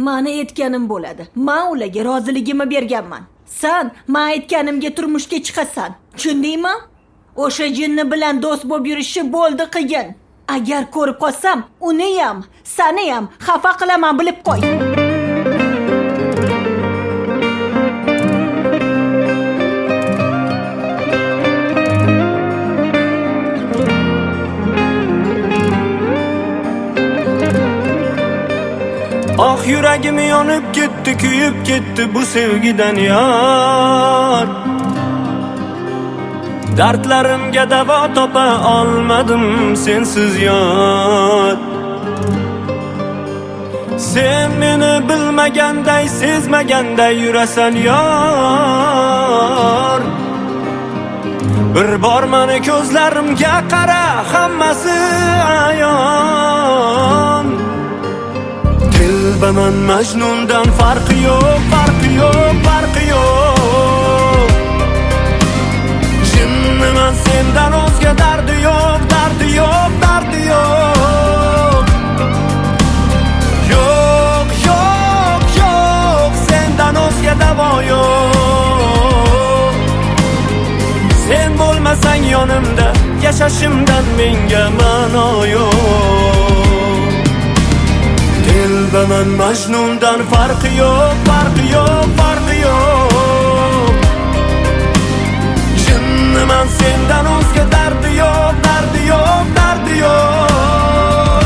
mani aytganim bo'ladi. Men ularga roziligimni berganman. Sen men aytganimga turmushga chiqasan. Tushundingmi? O'sha jinni bilan do'st bo'lib yurishi bo'ldi qiyin. Agar ko'rib qolsam, uni ham, seni ham xafa qilaman, bilib qo'y. Ah yuragim yonib ketdi, kuyib ketdi bu sevgidan yar. Dardlarimga davo topa olmadim sensiz yar. Sen meni bilmaganday, sezmaganday yurasan yar. Bir bor meni ko'zlarimga qara, hammasi ayon. Dilbaman Majnundan farqi yo'q, farqi yo'q, farqi yo'q. Jinniman sendan o'zga dardi yo'q, dardi yo'q, dardi yo'q. Yo'q, yo'q, yo'q, sendan o'zga davo yo'q. Sen bo'lmasang yonimda, yashashimdan menga ma'no yo'q. Dilbaman Majnundan farqi yo'q, farqi yo'q, farqi yo'q. Jinniman sendan o'zga dardi yo'q, dardi yo'q, dardi yo'q.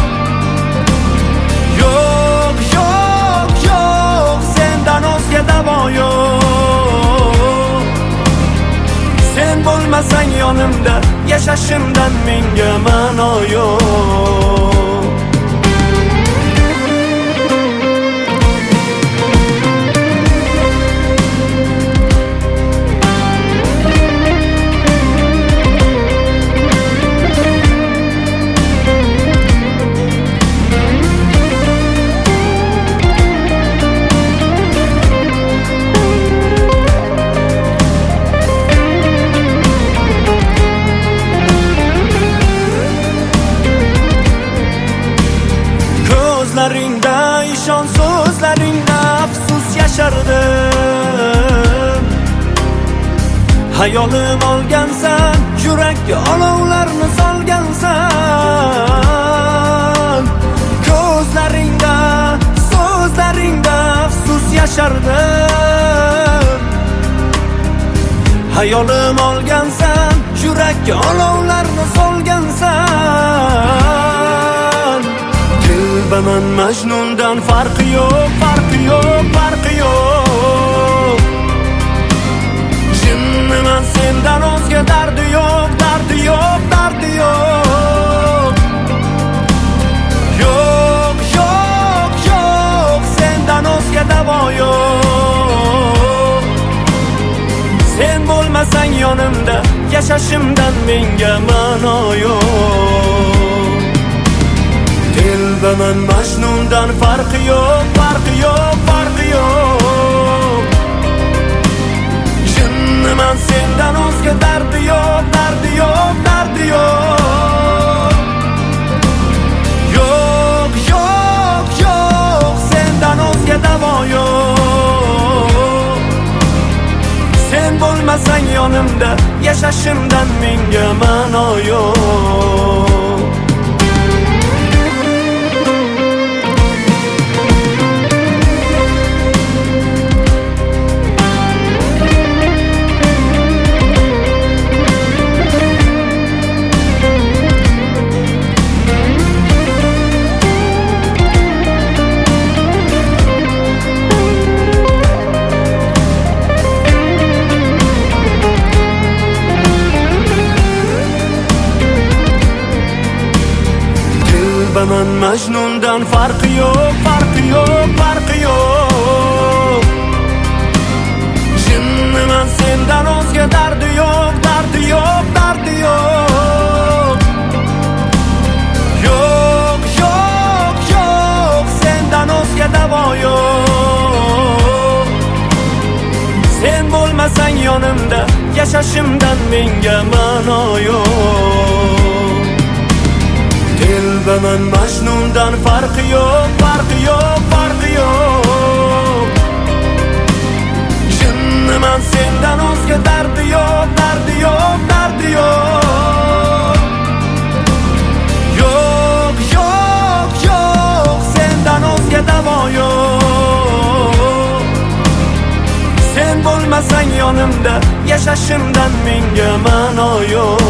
Yo'q, yo'q, yo'q, sendan o'zga davo yo'q. Sen bo'lmasang yonimda, yashashimdan menga ma'no yo'q. So'zlaringda, ishon so'zlaringda afsus yashardim. Hayolim olgansan, yurakka olovlarni solgansan. Ko'zlaringda, so'zlaringda afsus yashardim. Hayolim olgansan, yurakka olovlarni solgansan. Dilbaman Majnundan farqi yo'q, farqi yo'q, farqi yo'q. Jinniman sendan o'zga dardi yo'q, dardi yo'q, dardi yo'q. Yo'q, yo'q, yo'q, sendan o'zga davo yo'q. Sen bo'lmasang yonimda, yashashimdan menga ma'no yo'q. Dilbaman Majnundan farqi yo'q, farqi yo'q, farqi yo'q. Jinniman sendan o'zga dardi yo'q, dardi yo'q, dardi yo'q. Yo'q, yo'q, yo'q, sendan o'zga davo yo'q. Sen bo'lmasang yonimda, yashashimdan menga ma'no yo'q. Dilbaman Majnundan farqi yo'q, farqi yo'q, farqi yo'q. Jinniman sendan o'zga dardi yo'q, dardi yo'q, dardi yo'q. Yo'q, yo'q, yo'q, sendan o'zga davo yo'q. Sen bo'lmasang yonimda, yashashimdan menga ma'no yo'q. Dilbaman Majnundan farqi yo'q, farqi yo'q, farqi yo'q. bo'lmasang yonimda, yashashimdan menga ma'no yo'q.